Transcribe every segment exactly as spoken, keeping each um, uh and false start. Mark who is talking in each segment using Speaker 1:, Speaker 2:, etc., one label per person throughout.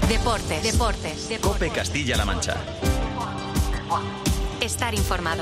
Speaker 1: Deportes. Deportes. Deportes.
Speaker 2: COPE Castilla-La Mancha.
Speaker 1: Estar informado.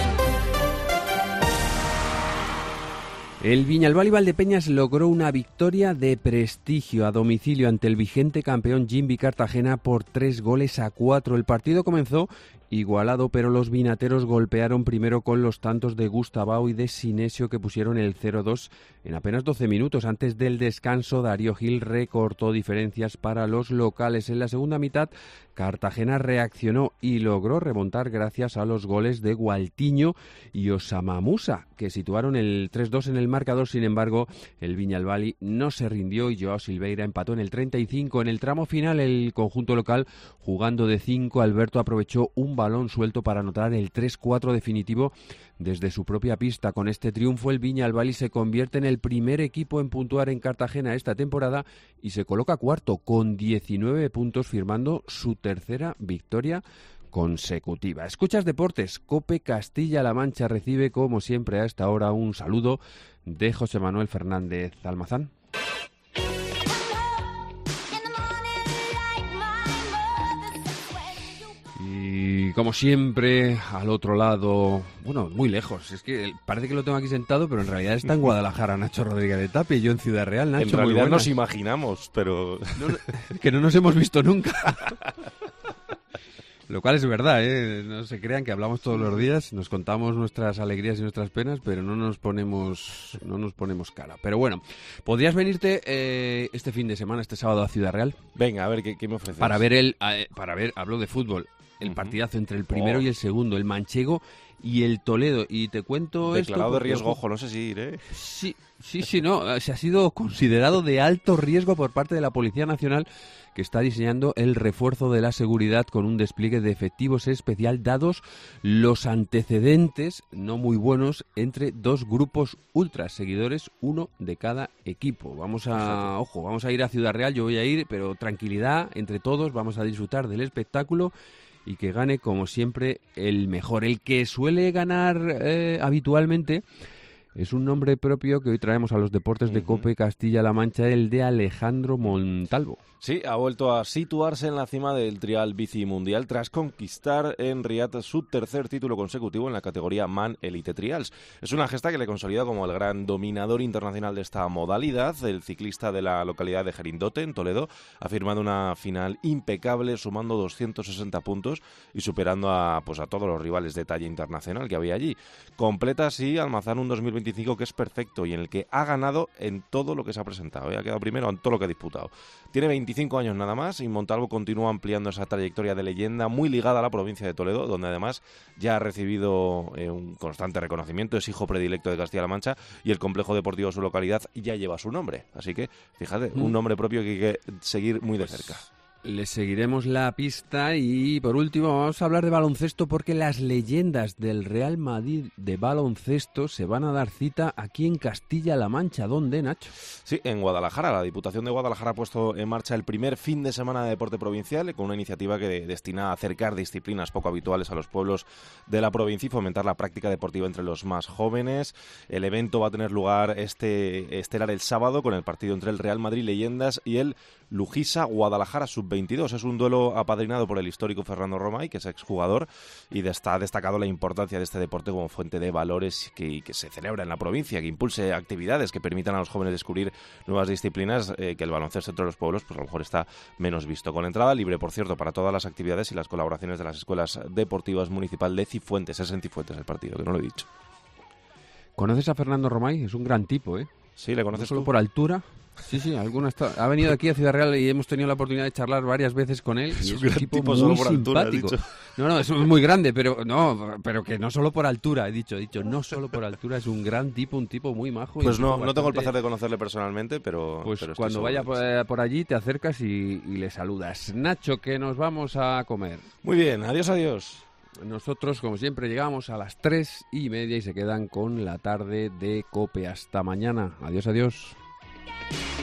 Speaker 3: El Viñalbal y Valdepeñas logró una victoria de prestigio a domicilio ante el vigente campeón Jimby Cartagena por tres goles a cuatro. El partido comenzó igualado, pero los vinateros golpearon primero con los tantos de Gustavao y de Sinesio, que pusieron el cero dos en apenas doce minutos. Antes del descanso, Darío Gil recortó diferencias para los locales. En la segunda mitad, Cartagena reaccionó y logró remontar gracias a los goles de Gualtiño y Osama Musa, que situaron el tres dos en el marcador. Sin embargo, el Viñalbal no se rindió y Joao Silveira empató en el treinta y cinco. En el tramo final, el conjunto local, jugando de cinco, Alberto aprovechó un balón suelto para anotar el tres cuatro definitivo desde su propia pista. Con este triunfo, el Viñalbal se convierte en el primer equipo en puntuar en Cartagena esta temporada y se coloca cuarto con diecinueve puntos, firmando su tercera victoria consecutiva. Escuchas Deportes, COPE Castilla-La Mancha. Recibe, como siempre a esta hora, un saludo de José Manuel Fernández Almazán. Y como siempre, al otro lado, bueno, muy lejos, es que parece que lo tengo aquí sentado, pero en realidad está en Guadalajara Nacho Rodríguez de Tapia y yo en Ciudad Real. Nacho,
Speaker 4: en realidad
Speaker 3: muy
Speaker 4: nos imaginamos, pero...
Speaker 3: No, que no nos hemos visto nunca. Lo cual es verdad, ¿eh? No se crean que hablamos todos los días, nos contamos nuestras alegrías y nuestras penas, pero no nos ponemos no nos ponemos cara. Pero bueno, ¿podrías venirte eh, este fin de semana, este sábado, a Ciudad Real?
Speaker 4: Venga, a ver, ¿qué, qué me ofreces?
Speaker 3: Para ver, el, eh, para ver, hablo de fútbol, el uh-huh. partidazo entre el primero oh. y el segundo, el manchego y el Toledo. Y te cuento
Speaker 4: Declarado
Speaker 3: esto...
Speaker 4: Declarado de riesgo, ojo, no sé si ir, ¿eh?
Speaker 3: Sí, sí, sí, no, se ha sido considerado de alto riesgo por parte de la Policía Nacional, que está diseñando el refuerzo de la seguridad con un despliegue de efectivos especial, dados los antecedentes no muy buenos entre dos grupos ultras, seguidores, uno de cada equipo. Vamos a, ojo, vamos a ir a Ciudad Real, yo voy a ir, pero tranquilidad entre todos, vamos a disfrutar del espectáculo y que gane, como siempre, el mejor. El que suele ganar eh, habitualmente es un nombre propio que hoy traemos a los deportes de COPE Castilla-La Mancha, el de Alejandro Montalvo.
Speaker 4: Sí, ha vuelto a situarse en la cima del trial bici mundial tras conquistar en Riad su tercer título consecutivo en la categoría Man Elite Trials. Es una gesta que le consolida como el gran dominador internacional de esta modalidad. El ciclista de la localidad de Gerindote, en Toledo, ha firmado una final impecable, sumando doscientos sesenta puntos y superando a, pues, a todos los rivales de talla internacional que había allí. Completa así Almazán un dos mil veinticinco que es perfecto y en el que ha ganado en todo lo que se ha presentado, ¿eh? Ha quedado primero en todo lo que ha disputado. Tiene veinticinco años nada más y Montalvo continúa ampliando esa trayectoria de leyenda muy ligada a la provincia de Toledo, donde además ya ha recibido eh, un constante reconocimiento. Es hijo predilecto de Castilla-La Mancha y el complejo deportivo de su localidad ya lleva su nombre. Así que, fíjate, un nombre propio que hay que seguir muy de cerca.
Speaker 3: Le seguiremos la pista y por último vamos a hablar de baloncesto, porque las leyendas del Real Madrid de baloncesto se van a dar cita aquí en Castilla-La Mancha. ¿Dónde, Nacho?
Speaker 4: Sí, en Guadalajara. La Diputación de Guadalajara ha puesto en marcha el primer fin de semana de deporte provincial con una iniciativa que destina a acercar disciplinas poco habituales a los pueblos de la provincia y fomentar la práctica deportiva entre los más jóvenes. El evento va a tener lugar este estelar el sábado con el partido entre el Real Madrid Leyendas y el Lujisa Guadalajara sub veintidós. Es un duelo apadrinado por el histórico Fernando Romay, que es exjugador, y está destacado la importancia de este deporte como fuente de valores que, que se celebra en la provincia, que impulse actividades que permitan a los jóvenes descubrir nuevas disciplinas, eh, que el baloncesto entre los pueblos pues a lo mejor está menos visto. Con entrada libre, por cierto, para todas las actividades y las colaboraciones de las escuelas deportivas municipal de Cifuentes. Es en Cifuentes el partido, que no lo he dicho.
Speaker 3: ¿Conoces a Fernando Romay? Es un gran tipo, ¿eh?
Speaker 4: Sí, ¿le conoces
Speaker 3: no solo
Speaker 4: tú?
Speaker 3: por altura. Sí, sí, alguna está... ha venido aquí a Ciudad Real y hemos tenido la oportunidad de charlar varias veces con él.
Speaker 4: Es
Speaker 3: y
Speaker 4: un
Speaker 3: es
Speaker 4: gran
Speaker 3: un tipo,
Speaker 4: tipo
Speaker 3: muy
Speaker 4: solo por
Speaker 3: simpático.
Speaker 4: Altura,
Speaker 3: no, no, es muy grande, pero no, pero que no solo por altura, he dicho, he dicho, no solo por altura, es un gran tipo, un tipo muy majo.
Speaker 4: Pues no,
Speaker 3: bastante...
Speaker 4: no tengo el placer de conocerle personalmente, pero...
Speaker 3: Pues
Speaker 4: pero
Speaker 3: cuando vaya por,
Speaker 4: que...
Speaker 3: por allí te acercas y, y le saludas. Nacho, que nos vamos a comer.
Speaker 4: Muy bien, adiós, adiós.
Speaker 3: Nosotros, como siempre, llegamos a las tres y media y se quedan con la tarde de COPE. Hasta mañana. Adiós, adiós.